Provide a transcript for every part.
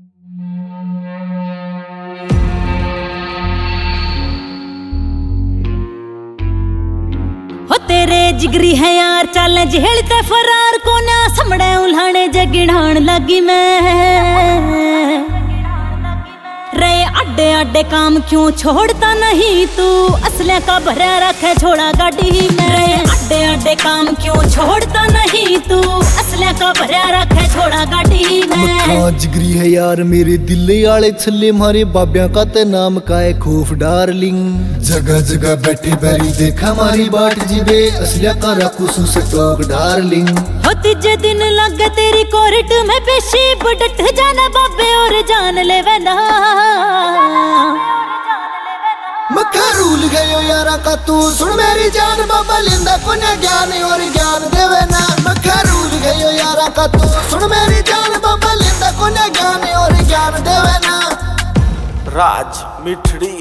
हो तेरे जिगरी है यार चाले झेलते फरार को ना समड़े उल्हाने जगिड़ान लगी मैं रे अड्डे अड्डे काम क्यों छोड़ता नहीं तू असले का भरा रखे छोड़ा गाड़ी में रे अड्डे अड्डे काम क्यों छोड़ता नहीं तू असले का भरा रखे छोड़ा गाड़ी में जिगरी है यार मेरे दिल आले छल्ले मारे बाबिया का ते नाम का है खूफ डार्लिंग जगह जगह बैठे बैरी देखा मारी बाट जीबे असलिया का रखू से टोक डार्लिंग हो तीजे दिन लग तेरी कोर्ट में पेशी बुडट जाना बाबे और जान ले ना मक्खा रूल गयो यारा का तू सुन मेरी जान बाबा लिंदा कोने ज्ञान और ज्ञान देवे ना मक्खा रूल गयो यारा का तू सुन मेरी जान बाबा लिंदा कोने ज्ञान और ज्ञान देवे ना राज मिठड़ी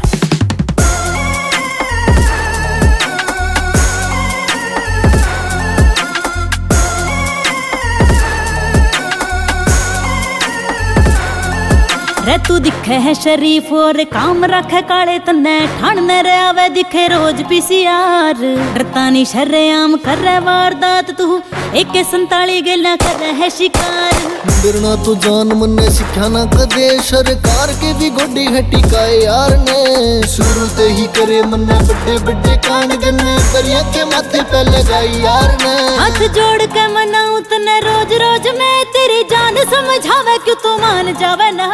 रे तू दिखे है शरीफ और काम रखे काले तन्ने ठाणने रे आवे दिखे रोज पीसीआर डरता नहीं शर्रेआम कर रहे वारदात तू AK-47 गेला कर रहे है शिकार डरना तो जान मन ने सिखाना कदे सरकार के भी गोडी हटी काए यार ने शुरू ते ही करे मन बड़े बड़े कांड गन्ने परिया के माथे पे लगाई यार ने हाथ जोड़ के मनाऊं तने रोज रोज मैं तेरी जान समझावे क्यों तू मान जावे ना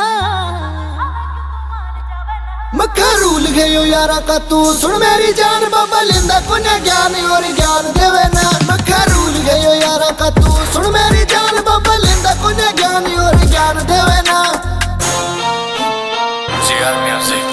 मक्खा रूल गयो यारा का तू सुन मेरी जान बाबा लिंदा कोने ज्ञान और ज्ञान देवे ना मक्खा रूल गयो यारा का तू सुन मेरी जान बाबा लिंदा कोने ज्ञान और ज्ञान देवे ना JR Music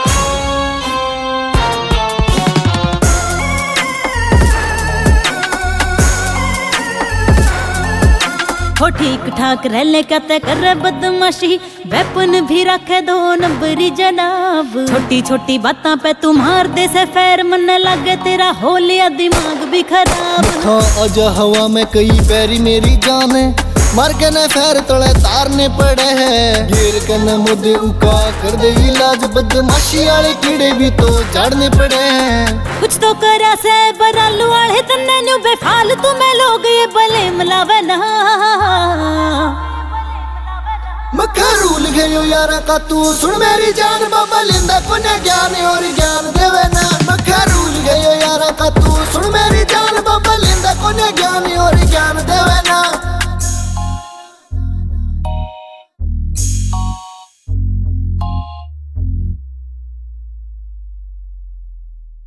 हो ठीक ठाक रहले कहते कर बदमाशी वेपन भी रखे 2 नंबरी जनाब छोटी छोटी बातों पे तू मार दे से फैर मन लगे तेरा हो लिया दिमाग भी खराब हाँ आजा हवा में कई पैरी मेरी जान है मार के न फैर तले तारने पड़े हैं गिर के न मुद्दे उका कर दे इलाज बदमाशी वाले कीड़े भी तो झाड़ने पड़े हैं कुछ तो करा से बरालू वाले तन्ने न्यू बेफालतू में लोग ये भले मिलावे ना मक्खा रूल गयो यारा का तू सुन मेरी जान बाबा लिंदा कोने ज्ञान और ज्ञान देवे ना मक्खा रूल गयो यारा का तू सुन मेरी जान बाबा लिंदा कोने ज्ञान और ज्ञान देवे ना।